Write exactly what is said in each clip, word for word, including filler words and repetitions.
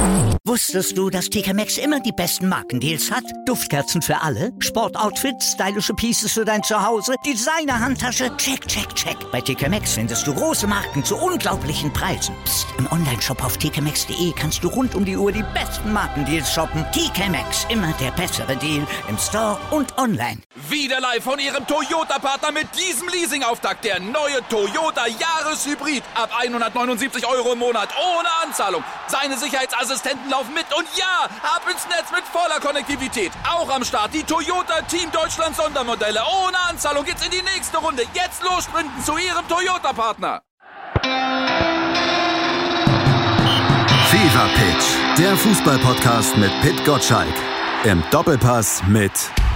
Wusstest du, dass T K Maxx immer die besten Markendeals hat? Duftkerzen für alle, Sportoutfits, stylische Pieces für dein Zuhause, Designer-Handtasche, check, check, check. Bei T K Maxx findest du große Marken zu unglaublichen Preisen. Psst. Im Onlineshop auf t k maxx punkt d e kannst du rund um die Uhr die besten Markendeals shoppen. T K Maxx, immer der bessere Deal im Store und online. Wieder live von Ihrem Toyota-Partner mit diesem Leasing-Auftakt. Der neue Toyota Jahreshybrid. Ab hundertneunundsiebzig Euro im Monat. Ohne Anzahlung. Seine Sicherheitsassistenten laufen mit. Und ja, ab ins Netz mit voller Konnektivität. Auch am Start die Toyota Team Deutschland Sondermodelle. Ohne Anzahlung geht's in die nächste Runde. Jetzt los sprinten zu Ihrem Toyota-Partner. Fever Pitch, der Fußball-Podcast mit Pit Gottschalk. Im Doppelpass mit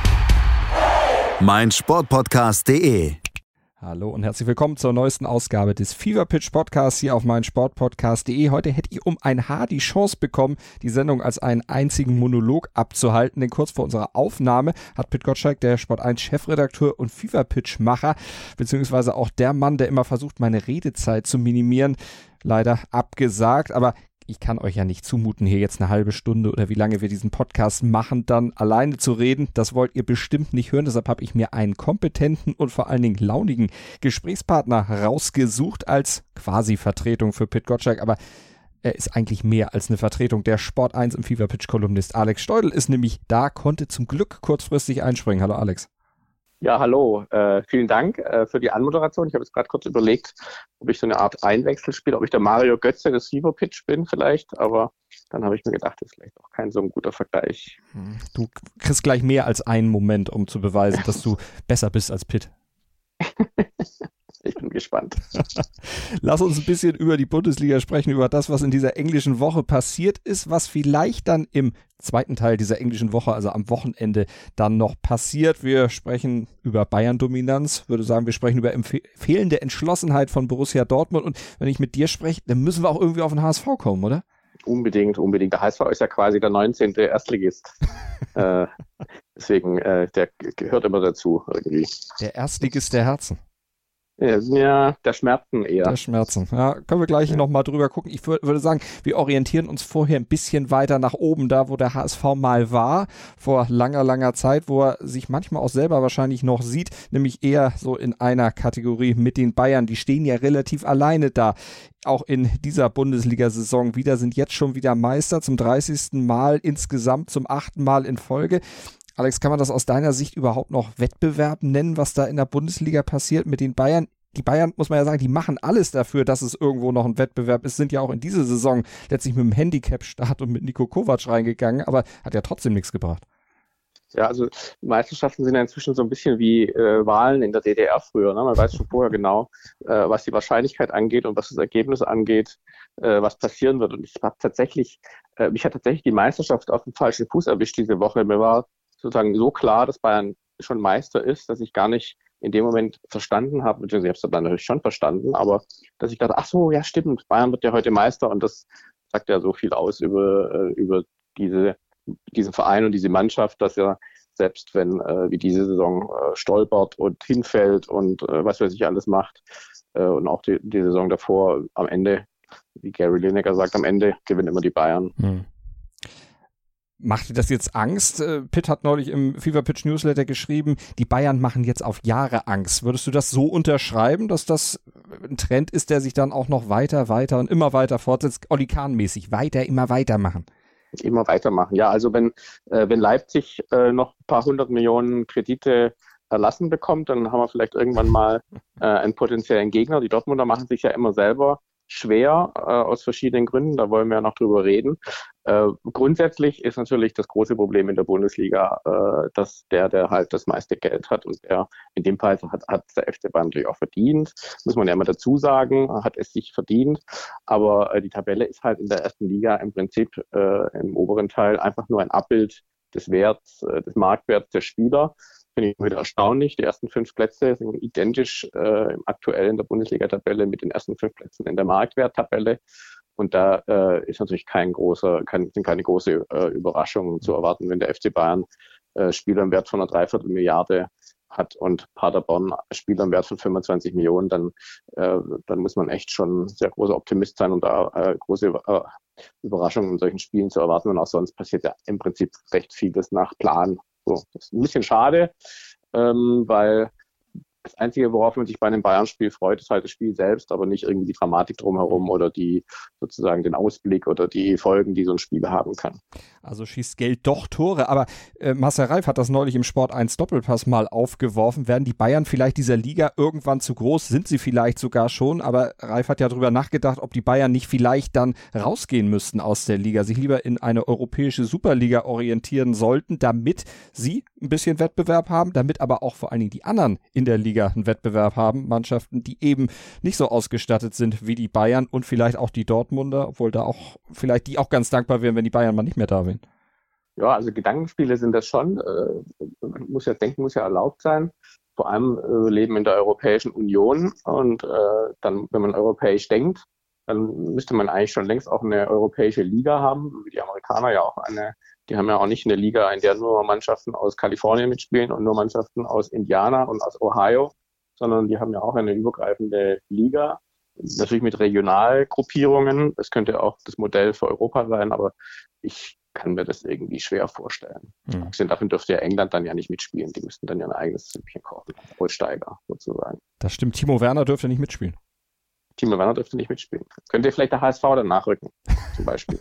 meinsportpodcast punkt de. Hallo und herzlich willkommen zur neuesten Ausgabe des Fever Pitch Podcasts hier auf meinsportpodcast punkt de. Heute hätte ich um ein Haar die Chance bekommen, die Sendung als einen einzigen Monolog abzuhalten, denn kurz vor unserer Aufnahme hat Pit Gottschalk, der Sport eins Chefredakteur und Fever Pitch Macher, beziehungsweise auch der Mann, der immer versucht, meine Redezeit zu minimieren, leider abgesagt, aber ich kann euch ja nicht zumuten, hier jetzt eine halbe Stunde oder wie lange wir diesen Podcast machen, dann alleine zu reden. Das wollt ihr bestimmt nicht hören. Deshalb habe ich mir einen kompetenten und vor allen Dingen launigen Gesprächspartner rausgesucht als quasi Vertretung für Pit Gottschalk. Aber er ist eigentlich mehr als eine Vertretung. Der Sport eins im Fever Pitch Kolumnist Alex Steudel ist nämlich da, konnte zum Glück kurzfristig einspringen. Hallo Alex. Ja, hallo. Äh, vielen Dank äh, für die Anmoderation. Ich habe jetzt gerade kurz überlegt, ob ich so eine Art Einwechsel spiele, ob ich der Mario Götze des Fever Pitch bin vielleicht, aber dann habe ich mir gedacht, das ist vielleicht auch kein so ein guter Vergleich. Du kriegst gleich mehr als einen Moment, um zu beweisen, dass du besser bist als Pitt. Ich bin gespannt. Lass uns ein bisschen über die Bundesliga sprechen, über das, was in dieser englischen Woche passiert ist, was vielleicht dann im zweiten Teil dieser englischen Woche, also am Wochenende, dann noch passiert. Wir sprechen über Bayern-Dominanz, würde sagen, wir sprechen über empf- fehlende Entschlossenheit von Borussia Dortmund und wenn ich mit dir spreche, dann müssen wir auch irgendwie auf den H S V kommen, oder? Unbedingt, unbedingt. Der H S V ist ja quasi der neunzehnte Erstligist. äh, deswegen, äh, der gehört immer dazu irgendwie. Der Erstligist der Herzen. Ja, der Schmerzen eher. Der Schmerzen. Ja, können wir gleich ja. nochmal drüber gucken. Ich wür- würde sagen, wir orientieren uns vorher ein bisschen weiter nach oben, da wo der H S V mal war, vor langer, langer Zeit, wo er sich manchmal auch selber wahrscheinlich noch sieht, nämlich eher so in einer Kategorie mit den Bayern. Die stehen ja relativ alleine da. Auch in dieser Bundesliga-Saison wieder, sind jetzt schon wieder Meister zum dreißigsten Mal insgesamt, zum achten Mal in Folge. Alex, kann man das aus deiner Sicht überhaupt noch Wettbewerb nennen, was da in der Bundesliga passiert mit den Bayern? Die Bayern, muss man ja sagen, die machen alles dafür, dass es irgendwo noch ein Wettbewerb ist, sind ja auch in diese Saison letztlich mit dem Handicap-Start und mit Niko Kovac reingegangen, aber hat ja trotzdem nichts gebracht. Ja, also Meisterschaften sind ja inzwischen so ein bisschen wie äh, Wahlen in der D D R früher. Ne? Man weiß schon vorher genau, äh, was die Wahrscheinlichkeit angeht und was das Ergebnis angeht, äh, was passieren wird. Und ich habe tatsächlich, äh, mich hat tatsächlich die Meisterschaft auf den falschen Fuß erwischt diese Woche. Mir war sozusagen so klar, dass Bayern schon Meister ist, dass ich gar nicht in dem Moment verstanden habe, beziehungsweise ich habe es dann natürlich schon verstanden, aber dass ich dachte, ach so, ja stimmt, Bayern wird ja heute Meister und das sagt ja so viel aus über, über diese, diesen Verein und diese Mannschaft, dass ja selbst wenn, äh, wie diese Saison, äh, stolpert und hinfällt und äh, was weiß ich alles macht äh, und auch die, die Saison davor am Ende, wie Gary Lineker sagt, am Ende gewinnen immer die Bayern. Hm. Macht dir das jetzt Angst? Pitt hat neulich im Fever Pitch Newsletter geschrieben, die Bayern machen jetzt auf Jahre Angst. Würdest du das so unterschreiben, dass das ein Trend ist, der sich dann auch noch weiter, weiter und immer weiter fortsetzt? Oli Kahn-mäßig, weiter, immer weitermachen. Immer weitermachen, ja. Also wenn, äh, wenn Leipzig äh, noch ein paar hundert Millionen Kredite erlassen bekommt, dann haben wir vielleicht irgendwann mal äh, einen potenziellen Gegner. Die Dortmunder machen sich ja immer selber schwer, äh, aus verschiedenen Gründen, da wollen wir ja noch drüber reden. Äh, grundsätzlich ist natürlich das große Problem in der Bundesliga, äh, dass der, der halt das meiste Geld hat und der in dem Fall hat, hat der F C Bayern natürlich auch verdient, muss man ja immer dazu sagen, hat es sich verdient, aber äh, die Tabelle ist halt in der ersten Liga im Prinzip äh, im oberen Teil einfach nur ein Abbild des Werts, äh, des Marktwerts der Spieler. Finde ich wieder erstaunlich. Die ersten fünf Plätze sind identisch äh, aktuell in der Bundesliga-Tabelle mit den ersten fünf Plätzen in der Marktwert-Tabelle. Und da äh, ist natürlich kein großer, kein, sind keine große äh, Überraschung zu erwarten, wenn der F C Bayern äh, Spieler im Wert von einer Dreiviertel Milliarde hat und Paderborn Spieler im Wert von fünfundzwanzig Millionen, dann, äh, dann muss man echt schon sehr großer Optimist sein und da äh, große äh, Überraschungen in solchen Spielen zu erwarten. Und auch sonst passiert ja im Prinzip recht vieles nach Plan. So, das ist ein bisschen schade, ähm, weil das Einzige, worauf man sich bei einem Bayern-Spiel freut, ist halt das Spiel selbst, aber nicht irgendwie die Dramatik drumherum oder die sozusagen den Ausblick oder die Folgen, die so ein Spiel haben kann. Also schießt Geld doch Tore, aber äh, Marcel Reif hat das neulich im Sport eins Doppelpass mal aufgeworfen. Werden die Bayern vielleicht dieser Liga irgendwann zu groß? Sind sie vielleicht sogar schon, aber Reif hat ja darüber nachgedacht, ob die Bayern nicht vielleicht dann rausgehen müssten aus der Liga, sich lieber in eine europäische Superliga orientieren sollten, damit sie ein bisschen Wettbewerb haben, damit aber auch vor allen Dingen die anderen in der Liga einen Wettbewerb haben, Mannschaften, die eben nicht so ausgestattet sind wie die Bayern und vielleicht auch die Dortmunder, obwohl da auch vielleicht die auch ganz dankbar wären, wenn die Bayern mal nicht mehr da wären. Ja, also Gedankenspiele sind das schon. Äh, muss ja denken, muss ja erlaubt sein. Vor allem äh, leben in der Europäischen Union und äh, dann, wenn man europäisch denkt, dann müsste man eigentlich schon längst auch eine europäische Liga haben, wie die Amerikaner ja auch eine. Die haben ja auch nicht eine Liga, in der nur Mannschaften aus Kalifornien mitspielen und nur Mannschaften aus Indiana und aus Ohio, sondern die haben ja auch eine übergreifende Liga. Natürlich mit Regionalgruppierungen. Das könnte auch das Modell für Europa sein, aber ich kann mir das irgendwie schwer vorstellen. Mhm. Davon dürfte ja England dann ja nicht mitspielen. Die müssten dann ja ein eigenes Süppchen kochen. Aussteiger sozusagen. Das stimmt. Timo Werner dürfte nicht mitspielen. Timo Werner dürfte nicht mitspielen. Könnte vielleicht der H S V dann nachrücken, zum Beispiel.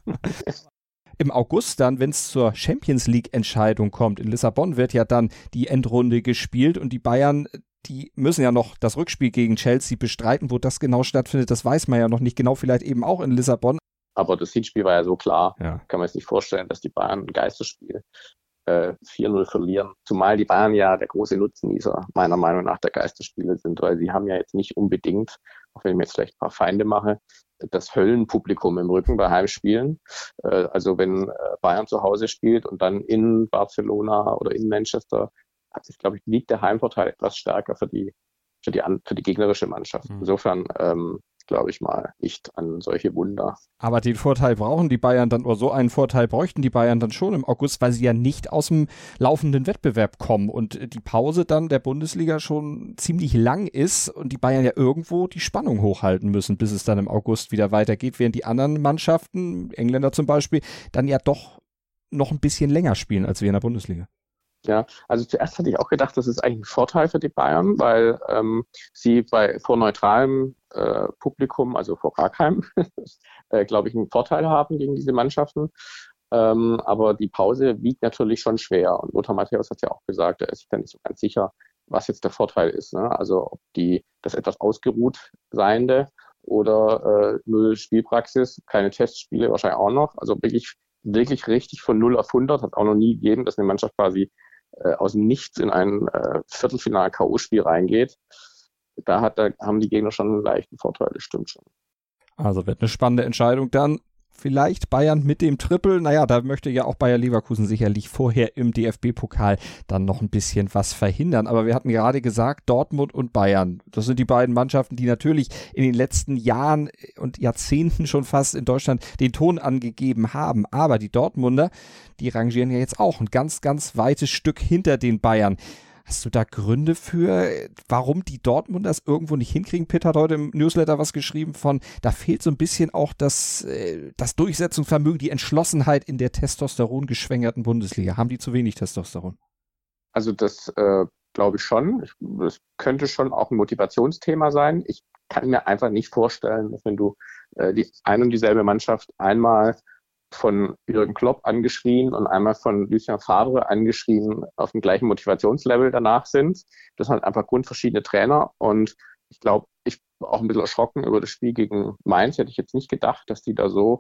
Im August dann, wenn es zur Champions League-Entscheidung kommt, in Lissabon wird ja dann die Endrunde gespielt und die Bayern, die müssen ja noch das Rückspiel gegen Chelsea bestreiten. Wo das genau stattfindet, das weiß man ja noch nicht genau, vielleicht eben auch in Lissabon. Aber das Hinspiel war ja so klar, ja. Kann man sich nicht vorstellen, dass die Bayern ein Geisterspiel äh, vier null verlieren. Zumal die Bayern ja der große Nutznießer meiner Meinung nach der Geisterspiele sind, weil sie haben ja jetzt nicht unbedingt, auch wenn ich mir jetzt vielleicht ein paar Feinde mache, das Höllenpublikum im Rücken bei Heimspielen. Äh, also wenn äh, Bayern zu Hause spielt und dann in Barcelona oder in Manchester, hat sich, glaube ich, liegt der Heimvorteil etwas stärker für die für die, für die gegnerische Mannschaft. Mhm. Insofern ähm, glaube ich mal nicht an solche Wunder. Aber den Vorteil brauchen die Bayern dann, oder so einen Vorteil bräuchten die Bayern dann schon im August, weil sie ja nicht aus dem laufenden Wettbewerb kommen und die Pause dann der Bundesliga schon ziemlich lang ist und die Bayern ja irgendwo die Spannung hochhalten müssen, bis es dann im August wieder weitergeht, während die anderen Mannschaften, Engländer zum Beispiel, dann ja doch noch ein bisschen länger spielen als wir in der Bundesliga. Ja, also zuerst hatte ich auch gedacht, das ist eigentlich ein Vorteil für die Bayern, weil ähm, sie bei vor neutralem äh, Publikum, also vor gar keinem, äh, glaube ich, einen Vorteil haben gegen diese Mannschaften. Ähm, aber die Pause wiegt natürlich schon schwer. Und Lothar Matthäus hat ja auch gesagt, er ist sich da nicht so ganz sicher, was jetzt der Vorteil ist. Ne? Also ob die das etwas ausgeruht Seiende oder äh, null Spielpraxis, keine Testspiele wahrscheinlich auch noch. Also wirklich, wirklich richtig von null auf hundert hat es auch noch nie gegeben, dass eine Mannschaft quasi äh, aus dem Nichts in ein äh, Viertelfinal-K O-Spiel reingeht. Da, hat, da haben die Gegner schon einen leichten Vorteil, das stimmt schon. Also wird eine spannende Entscheidung dann. Vielleicht Bayern mit dem Triple. Naja, da möchte ja auch Bayer Leverkusen sicherlich vorher im D F B-Pokal dann noch ein bisschen was verhindern. Aber wir hatten gerade gesagt, Dortmund und Bayern, das sind die beiden Mannschaften, die natürlich in den letzten Jahren und Jahrzehnten schon fast in Deutschland den Ton angegeben haben. Aber die Dortmunder, die rangieren ja jetzt auch ein ganz, ganz weites Stück hinter den Bayern. Hast du da Gründe für, warum die Dortmunder das irgendwo nicht hinkriegen? Pitt hat heute im Newsletter was geschrieben von, da fehlt so ein bisschen auch das, das Durchsetzungsvermögen, die Entschlossenheit in der testosterongeschwängerten Bundesliga. Haben die zu wenig Testosteron? Also das äh, glaube ich schon. Ich, das könnte schon auch ein Motivationsthema sein. Ich kann mir einfach nicht vorstellen, dass wenn du äh, die ein und dieselbe Mannschaft einmal von Jürgen Klopp angeschrien und einmal von Lucien Favre angeschrien auf dem gleichen Motivationslevel danach sind. Das sind halt einfach grundverschiedene Trainer und ich glaube, ich war auch ein bisschen erschrocken über das Spiel gegen Mainz. Hätte ich jetzt nicht gedacht, dass die da so,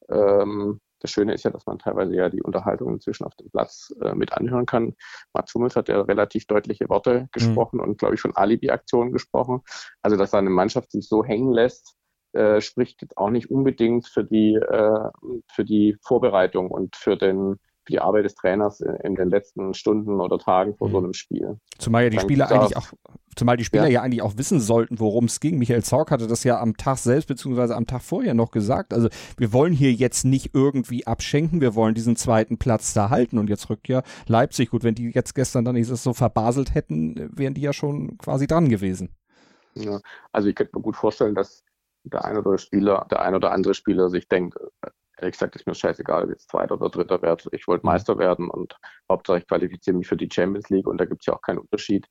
ähm, das Schöne ist ja, dass man teilweise ja die Unterhaltung inzwischen auf dem Platz äh, mit anhören kann. Mats Hummels hat ja relativ deutliche Worte gesprochen mhm. und glaube ich von Alibi-Aktionen gesprochen. Also, dass da eine Mannschaft sich so hängen lässt, Äh, spricht jetzt auch nicht unbedingt für die äh, für die Vorbereitung und für den für die Arbeit des Trainers in, in den letzten Stunden oder Tagen vor mhm. so einem Spiel. Zumal ja die Spieler eigentlich auch Zumal die Spieler ja. ja eigentlich auch wissen sollten, worum es ging. Michael Zorc hatte das ja am Tag selbst beziehungsweise am Tag vorher noch gesagt. Also wir wollen hier jetzt nicht irgendwie abschenken, wir wollen diesen zweiten Platz da halten. Und jetzt rückt ja Leipzig. Gut, wenn die jetzt gestern dann nicht so verbaselt hätten, wären die ja schon quasi dran gewesen. Ja, also ich könnte mir gut vorstellen, dass der ein oder Spieler, der ein oder andere Spieler sich denkt, ehrlich gesagt, ist mir scheißegal, ob jetzt Zweiter oder Dritter wird. Ich wollte Meister werden und Hauptsache ich qualifiziere mich für die Champions League und da gibt es ja auch keinen Unterschied.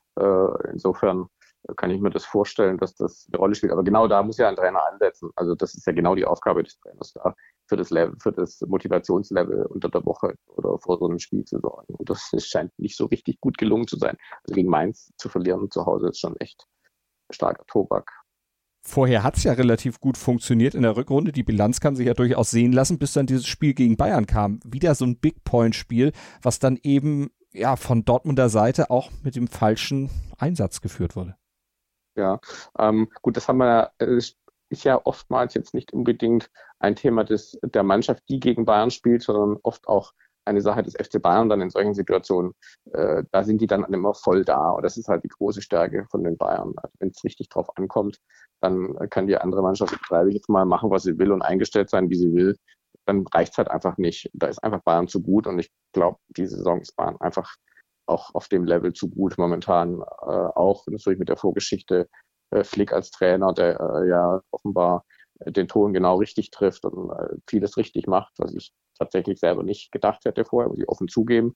Insofern kann ich mir das vorstellen, dass das eine Rolle spielt. Aber genau da muss ja ein Trainer ansetzen. Also das ist ja genau die Aufgabe des Trainers da, für das Level, für das Motivationslevel unter der Woche oder vor so einem Spiel zu sorgen. Und das scheint nicht so richtig gut gelungen zu sein. Also gegen Mainz zu verlieren zu Hause ist schon echt starker Tobak. Vorher hat es ja relativ gut funktioniert in der Rückrunde. Die Bilanz kann sich ja durchaus sehen lassen, bis dann dieses Spiel gegen Bayern kam. Wieder so ein Big-Point-Spiel, was dann eben ja von Dortmunder Seite auch mit dem falschen Einsatz geführt wurde. Ja, ähm, gut, das haben wir, ist ja oftmals jetzt nicht unbedingt ein Thema des, der Mannschaft, die gegen Bayern spielt, sondern oft auch eine Sache des F C Bayern dann in solchen Situationen. Äh, da sind die dann immer voll da und das ist halt die große Stärke von den Bayern. Also wenn es richtig drauf ankommt, dann kann die andere Mannschaft, betreibe ich jetzt mal, machen, was sie will und eingestellt sein, wie sie will. Dann reicht es halt einfach nicht. Da ist einfach Bayern zu gut und ich glaube, diese Saison ist Bayern einfach auch auf dem Level zu gut momentan. Äh, auch natürlich mit der Vorgeschichte äh, Flick als Trainer, der äh, ja offenbar äh, den Ton genau richtig trifft und äh, vieles richtig macht, was ich tatsächlich selber nicht gedacht hätte vorher, muss ich offen zugeben.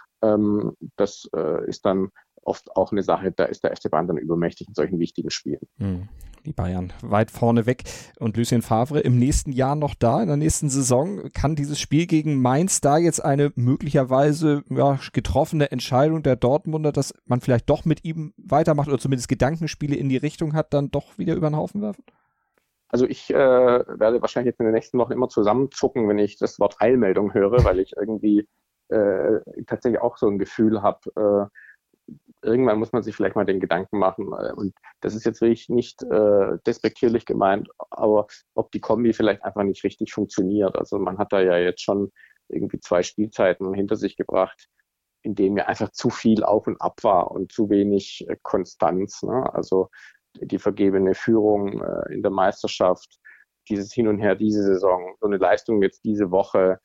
Ähm, das äh, ist dann oft auch eine Sache, da ist der F C Bayern dann übermächtig in solchen wichtigen Spielen. Hm. Die Bayern weit vorne weg und Lucien Favre im nächsten Jahr noch da, in der nächsten Saison. Kann dieses Spiel gegen Mainz da jetzt eine möglicherweise ja, getroffene Entscheidung der Dortmunder, dass man vielleicht doch mit ihm weitermacht oder zumindest Gedankenspiele in die Richtung hat, dann doch wieder über den Haufen werfen? Also ich äh, werde wahrscheinlich jetzt in den nächsten Wochen immer zusammenzucken, wenn ich das Wort Eilmeldung höre, weil ich irgendwie äh, tatsächlich auch so ein Gefühl habe, äh, irgendwann muss man sich vielleicht mal den Gedanken machen, und das ist jetzt wirklich nicht äh, despektierlich gemeint, aber ob die Kombi vielleicht einfach nicht richtig funktioniert. Also man hat da ja jetzt schon irgendwie zwei Spielzeiten hinter sich gebracht, in denen ja einfach zu viel auf und ab war und zu wenig äh, Konstanz. Ne? Also die vergebene Führung äh, in der Meisterschaft, dieses Hin und Her diese Saison, so eine Leistung jetzt diese Woche,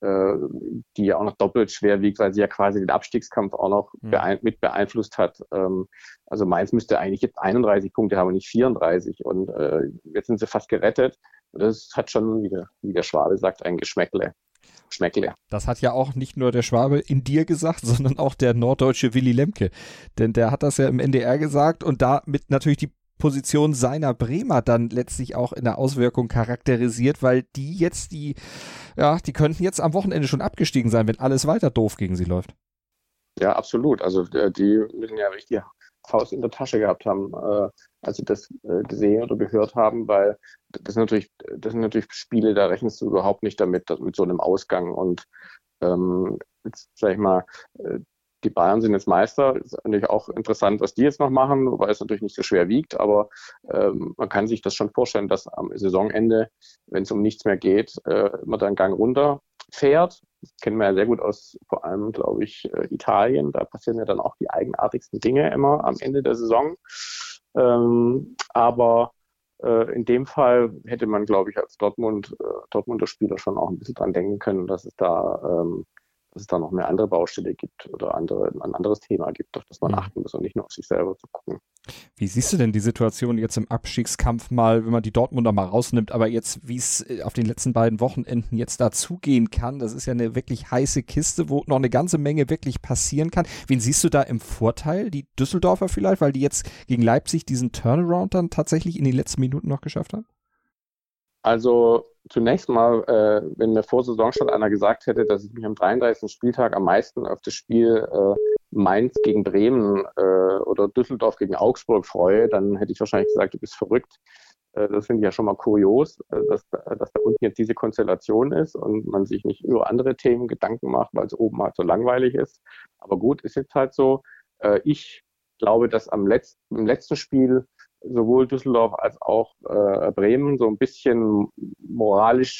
die ja auch noch doppelt schwer wiegt, weil sie ja quasi den Abstiegskampf auch noch beein- mit beeinflusst hat. Ähm, also Mainz müsste eigentlich jetzt einunddreißig Punkte haben und nicht vierunddreißig und äh, jetzt sind sie fast gerettet. Das hat schon, wie der, wie der Schwabe sagt, ein Geschmäckle. Schmeckle. Das hat ja auch nicht nur der Schwabe in dir gesagt, sondern auch der norddeutsche Willy Lemke. Denn der hat das ja im N D R gesagt und damit natürlich die Position seiner Bremer dann letztlich auch in der Auswirkung charakterisiert, weil die jetzt die, ja, die könnten jetzt am Wochenende schon abgestiegen sein, wenn alles weiter doof gegen sie läuft. Ja, absolut. Also die müssen ja richtig Faust in der Tasche gehabt haben, äh, als sie das äh, gesehen oder gehört haben, weil das sind natürlich, das sind natürlich Spiele, da rechnest du überhaupt nicht damit, mit so einem Ausgang und ähm, jetzt sag ich mal, äh, die Bayern sind jetzt Meister. Ist natürlich auch interessant, was die jetzt noch machen, wobei es natürlich nicht so schwer wiegt, aber ähm, man kann sich das schon vorstellen, dass am Saisonende, wenn es um nichts mehr geht, äh, man dann einen Gang runter fährt. Das kennen wir ja sehr gut aus, vor allem, glaube ich, äh, Italien. Da passieren ja dann auch die eigenartigsten Dinge immer am Ende der Saison. Ähm, aber äh, in dem Fall hätte man, glaube ich, als Dortmund, äh, Dortmunder Spieler schon auch ein bisschen dran denken können, dass es da ähm, dass es da noch mehr andere Baustelle gibt oder andere, ein anderes Thema gibt, auf das man achten muss und nicht nur auf sich selber zu gucken. Wie siehst du denn die Situation jetzt im Abstiegskampf mal, wenn man die Dortmunder mal rausnimmt, aber jetzt, wie es auf den letzten beiden Wochenenden jetzt dazugehen kann, das ist ja eine wirklich heiße Kiste, wo noch eine ganze Menge wirklich passieren kann. Wen siehst du da im Vorteil? Die Düsseldorfer vielleicht, weil die jetzt gegen Leipzig diesen Turnaround dann tatsächlich in den letzten Minuten noch geschafft haben? Also zunächst mal, äh, wenn mir vor Saisonstart einer gesagt hätte, dass ich mich am dreiunddreißigsten Spieltag am meisten auf das Spiel äh, Mainz gegen Bremen äh, oder Düsseldorf gegen Augsburg freue, dann hätte ich wahrscheinlich gesagt, du bist verrückt. Äh, das finde ich ja schon mal kurios, äh, dass, dass da unten jetzt diese Konstellation ist und man sich nicht über andere Themen Gedanken macht, weil es oben halt so langweilig ist. Aber gut, ist jetzt halt so. Äh, ich glaube, dass am letzten, im letzten Spiel sowohl Düsseldorf als auch äh, Bremen so ein bisschen moralisch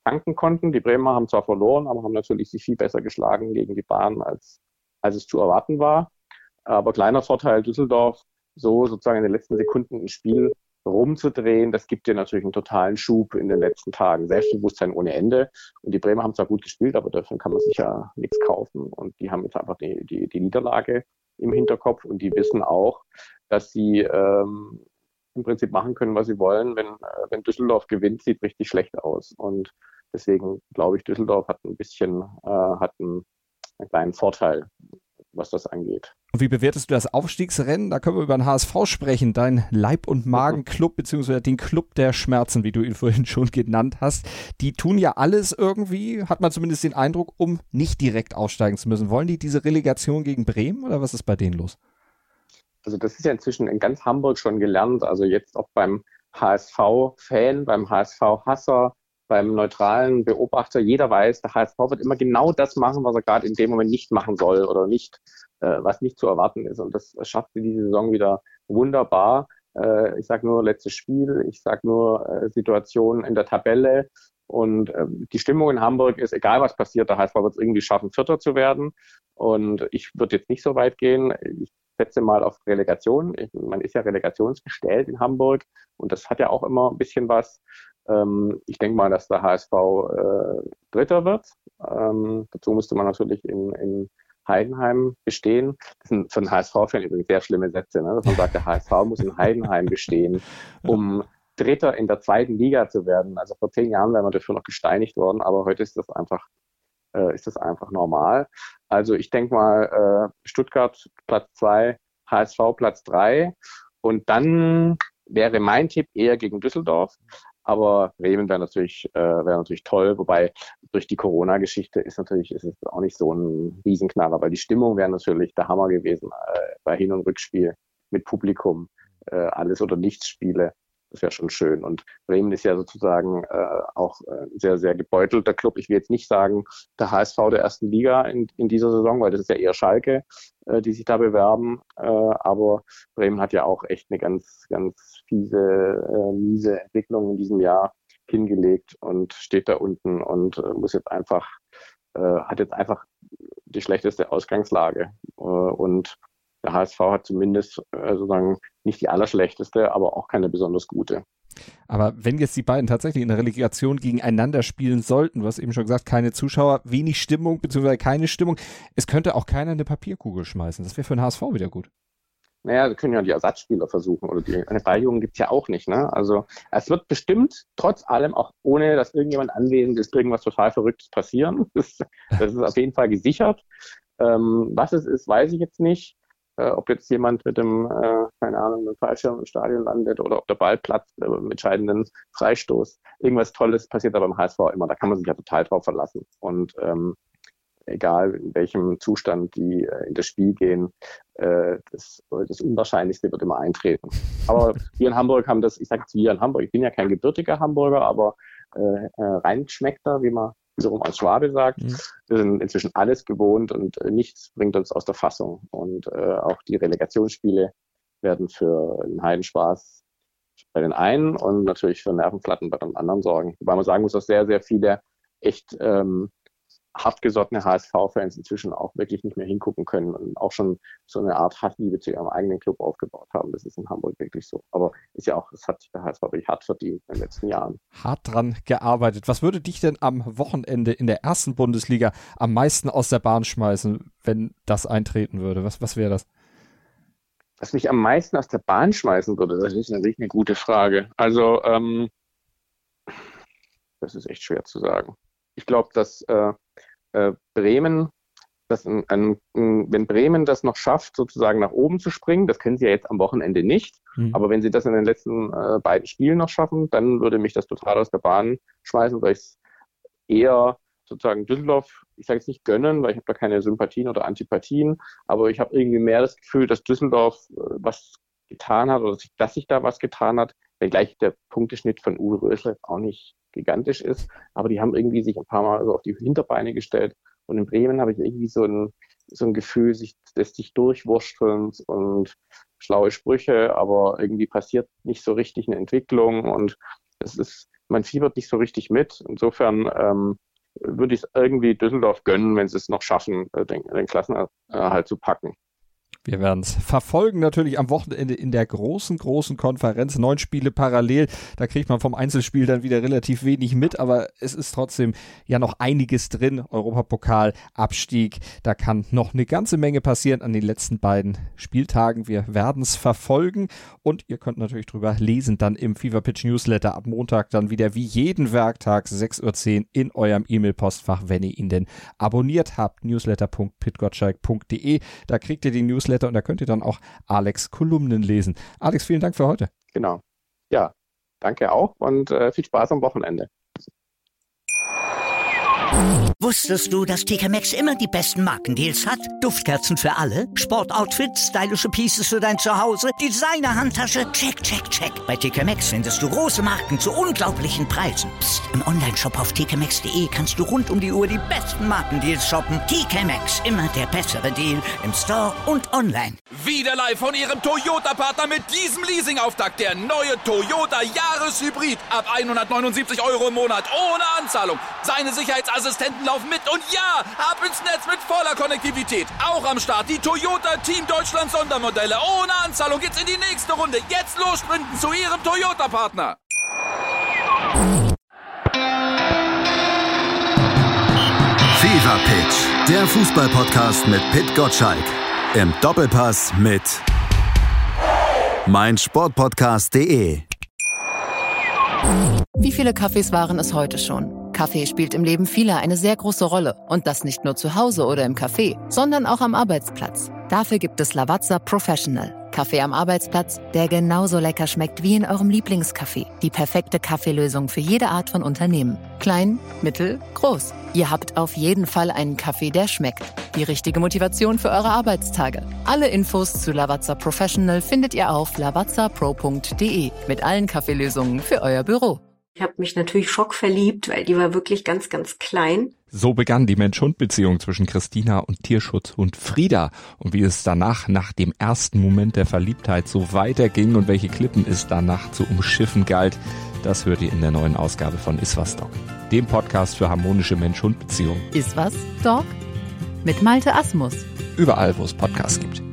tanken konnten. Die Bremer haben zwar verloren, aber haben natürlich sich viel besser geschlagen gegen die Bahn, als, als es zu erwarten war. Aber kleiner Vorteil Düsseldorf, so sozusagen in den letzten Sekunden ein Spiel rumzudrehen, das gibt dir natürlich einen totalen Schub in den letzten Tagen. Selbstbewusstsein ohne Ende. Und die Bremer haben zwar gut gespielt, aber davon kann man sich ja nichts kaufen. Und die haben jetzt einfach die, die, die Niederlage im Hinterkopf und die wissen auch, dass sie ähm, im Prinzip machen können, was sie wollen. Wenn, äh, wenn Düsseldorf gewinnt, sieht richtig schlecht aus. Und deswegen glaube ich, Düsseldorf hat ein bisschen, äh, hat einen, einen kleinen Vorteil, was das angeht. Und wie bewertest du das Aufstiegsrennen? Da können wir über den H S V sprechen, dein Leib- und Magen-Club, beziehungsweise den Club der Schmerzen, wie du ihn vorhin schon genannt hast. Die tun ja alles irgendwie, hat man zumindest den Eindruck, um nicht direkt aufsteigen zu müssen. Wollen die diese Relegation gegen Bremen oder was ist bei denen los? Also das ist ja inzwischen in ganz Hamburg schon gelernt, also jetzt auch beim H S V-Fan, beim H S V-Hasser, beim neutralen Beobachter, jeder weiß, der H S V wird immer genau das machen, was er gerade in dem Moment nicht machen soll oder nicht, äh, was nicht zu erwarten ist. Und das schafft sie diese Saison wieder wunderbar. Äh, ich sage nur letztes Spiel, ich sage nur äh, Situation in der Tabelle. Und äh, die Stimmung in Hamburg ist, egal was passiert, der H S V wird es irgendwie schaffen, Vierter zu werden. Und ich würde jetzt nicht so weit gehen. Ich setze mal auf Relegation. Ich, man ist ja relegationsgestellt in Hamburg und das hat ja auch immer ein bisschen was. Ähm, ich denke mal, dass der H S V äh, Dritter wird. Ähm, dazu müsste man natürlich in, in Heidenheim bestehen. Das sind für einen H S V-Fan übrigens sehr schlimme Sätze, ne? Dass man sagt, der H S V muss in Heidenheim bestehen, um Dritter in der zweiten Liga zu werden. Also vor zehn Jahren wäre man dafür noch gesteinigt worden, aber heute ist das einfach äh, ist das einfach normal. Also ich denke mal, äh, Stuttgart Platz zwei, H S V Platz drei und dann wäre mein Tipp eher gegen Düsseldorf. Aber Bremen wäre natürlich, äh, wäre natürlich toll, wobei durch die Corona-Geschichte ist natürlich, ist es auch nicht so ein Riesenknaller, weil die Stimmung wäre natürlich der Hammer gewesen äh, bei Hin- und Rückspiel mit Publikum, äh, alles oder nichts Spiele. Das wäre schon schön. Und Bremen ist ja sozusagen äh, auch äh, sehr, sehr gebeutelter Club. Ich will jetzt nicht sagen, der H S V der ersten Liga in, in dieser Saison, weil das ist ja eher Schalke, äh, die sich da bewerben. Äh, aber Bremen hat ja auch echt eine ganz, ganz fiese, äh, miese Entwicklung in diesem Jahr hingelegt und steht da unten und äh, muss jetzt einfach, äh, hat jetzt einfach die schlechteste Ausgangslage. Äh, und der H S V hat zumindest äh, sozusagen nicht die allerschlechteste, aber auch keine besonders gute. Aber wenn jetzt die beiden tatsächlich in der Relegation gegeneinander spielen sollten, du hast eben schon gesagt, keine Zuschauer, wenig Stimmung, beziehungsweise keine Stimmung, es könnte auch keiner eine Papierkugel schmeißen. Das wäre für den H S V wieder gut. Naja, da können ja die Ersatzspieler versuchen oder die eine Balljungen gibt's ja auch nicht. Ne? Also es wird bestimmt trotz allem, auch ohne dass irgendjemand anwesend ist, irgendwas total Verrücktes passieren. Das, das ist auf jeden Fall gesichert. Ähm, was es ist, weiß ich jetzt nicht. Äh, ob jetzt jemand mit dem, äh, keine Ahnung, mit dem Fallschirm im Stadion landet oder ob der Ball platzt äh, mit entscheidenden Freistoß. Irgendwas Tolles passiert aber beim H S V immer. Da kann man sich ja total drauf verlassen. Und ähm, egal in welchem Zustand die äh, in das Spiel gehen, äh, das, das Unwahrscheinlichste wird immer eintreten. Aber wir in Hamburg haben das, ich sage jetzt wir in Hamburg, ich bin ja kein gebürtiger Hamburger, aber äh, äh, Reinschmeckter, wie man wiederum als Schwabe sagt. Mhm. Wir sind inzwischen alles gewohnt und äh, nichts bringt uns aus der Fassung. Und äh, auch die Relegationsspiele werden für einen Heidenspaß bei den einen und natürlich für Nervenplatten bei den anderen sorgen. Wobei man sagen muss, dass sehr, sehr viele echt ähm, hartgesottene H S V-Fans inzwischen auch wirklich nicht mehr hingucken können und auch schon so eine Art Hassliebe zu ihrem eigenen Club aufgebaut haben. Das ist in Hamburg wirklich so. Aber ist ja auch, das hat der H S V wirklich hart verdient in den letzten Jahren. Hart dran gearbeitet. Was würde dich denn am Wochenende in der ersten Bundesliga am meisten aus der Bahn schmeißen, wenn das eintreten würde? Was, was wäre das? Was mich am meisten aus der Bahn schmeißen würde, das ist natürlich eine gute Frage. Also, ähm, das ist echt schwer zu sagen. Ich glaube, dass äh, äh, Bremen, dass ein, ein, ein, wenn Bremen das noch schafft, sozusagen nach oben zu springen, das können sie ja jetzt am Wochenende nicht, mhm. aber wenn sie das in den letzten äh, beiden Spielen noch schaffen, dann würde mich das total aus der Bahn schmeißen, weil ich es eher sozusagen Düsseldorf, ich sage jetzt nicht gönnen, weil ich habe da keine Sympathien oder Antipathien, aber ich habe irgendwie mehr das Gefühl, dass Düsseldorf äh, was getan hat oder dass sich, dass sich da was getan hat, wenngleich der Punkteschnitt von Uwe Rösler auch nicht gigantisch ist, aber die haben irgendwie sich ein paar Mal so auf die Hinterbeine gestellt und in Bremen habe ich irgendwie so ein, so ein Gefühl, sich, dass sich durchwursteln und schlaue Sprüche, aber irgendwie passiert nicht so richtig eine Entwicklung und das ist man fiebert nicht so richtig mit. Insofern ähm, würde ich es irgendwie Düsseldorf gönnen, wenn sie es noch schaffen, den, den Klassenerhalt zu packen. Wir werden es verfolgen, natürlich am Wochenende in der großen, großen Konferenz. Neun Spiele parallel, da kriegt man vom Einzelspiel dann wieder relativ wenig mit, aber es ist trotzdem ja noch einiges drin. Europapokal, Abstieg, da kann noch eine ganze Menge passieren an den letzten beiden Spieltagen. Wir werden es verfolgen und ihr könnt natürlich drüber lesen dann im Fever Pitch Newsletter ab Montag dann wieder wie jeden Werktag sechs Uhr zehn in eurem E-Mail-Postfach, wenn ihr ihn denn abonniert habt. newsletter punkt pitgottschalk punkt de, da kriegt ihr die Newsletter und da könnt ihr dann auch Alex' Kolumnen lesen. Alex, vielen Dank für heute. Genau. Ja, danke auch und äh, viel Spaß am Wochenende. Wusstest du, dass T K Maxx immer die besten Markendeals hat? Duftkerzen für alle, Sportoutfits, stylische Pieces für dein Zuhause, Designer-Handtasche, check, check, check. Bei T K Maxx findest du große Marken zu unglaublichen Preisen. Psst. Im Onlineshop auf t k maxx punkt de kannst du rund um die Uhr die besten Markendeals shoppen. T K Maxx, immer der bessere Deal im Store und online. Wieder live von ihrem Toyota-Partner mit diesem Leasing-Auftakt. Der neue Toyota Jahreshybrid. Ab hundertneunundsiebzig Euro im Monat ohne Anzahlung. Seine Sicherheitsassistenten laufen mit und ja, ab ins Netz mit voller Konnektivität. Auch am Start die Toyota Team Deutschland Sondermodelle. Ohne Anzahlung geht's in die nächste Runde. Jetzt los sprinten zu ihrem Toyota-Partner. Fever Pitch, der Fußball-Podcast mit Pit Gottschalk. Im Doppelpass mit meinsportpodcast punkt de. Wie viele Kaffees waren es heute schon? Kaffee spielt im Leben vieler eine sehr große Rolle. Und das nicht nur zu Hause oder im Café, sondern auch am Arbeitsplatz. Dafür gibt es Lavazza Professional. Kaffee am Arbeitsplatz, der genauso lecker schmeckt wie in eurem Lieblingscafé. Die perfekte Kaffeelösung für jede Art von Unternehmen. Klein, mittel, groß. Ihr habt auf jeden Fall einen Kaffee, der schmeckt. Die richtige Motivation für eure Arbeitstage. Alle Infos zu Lavazza Professional findet ihr auf lavazza pro punkt de mit allen Kaffeelösungen für euer Büro. Ich habe mich natürlich schockverliebt, weil die war wirklich ganz, ganz klein. So begann die Mensch-Hund-Beziehung zwischen Christina und Tierschutzhund Frieda. Und wie es danach, nach dem ersten Moment der Verliebtheit, so weiterging und welche Klippen es danach zu umschiffen galt, das hört ihr in der neuen Ausgabe von Iswas Dog, dem Podcast für harmonische Mensch-Hund-Beziehungen. Iswas Dog? Mit Malte Asmus. Überall, wo es Podcasts gibt.